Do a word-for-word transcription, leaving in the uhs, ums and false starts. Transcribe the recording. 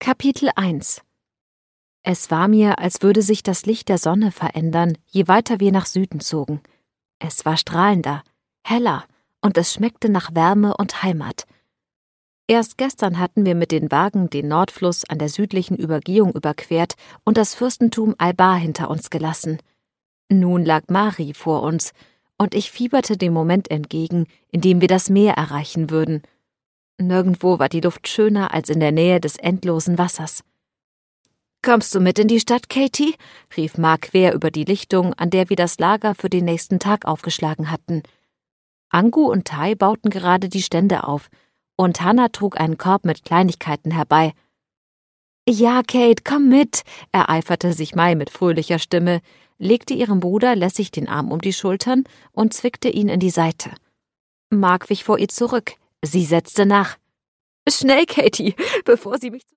Kapitel eins. Es war mir, als würde sich das Licht der Sonne verändern, je weiter wir nach Süden zogen. Es war strahlender, heller, und es schmeckte nach Wärme und Heimat. Erst gestern hatten wir mit den Wagen den Nordfluss an der südlichen Übergehung überquert und das Fürstentum Albar hinter uns gelassen. Nun lag Mari vor uns, und ich fieberte dem Moment entgegen, in dem wir das Meer erreichen würden. Nirgendwo war die Luft schöner als in der Nähe des endlosen Wassers. »Kommst du mit in die Stadt, Katie?« rief Mark quer über die Lichtung, an der wir das Lager für den nächsten Tag aufgeschlagen hatten. Angu und Tai bauten gerade die Stände auf, und Hannah trug einen Korb mit Kleinigkeiten herbei. »Ja, Kate, komm mit«, ereiferte sich Mai mit fröhlicher Stimme, legte ihrem Bruder lässig den Arm um die Schultern und zwickte ihn in die Seite. Mark wich vor ihr zurück. Sie setzte nach. »Schnell, Katie, bevor sie mich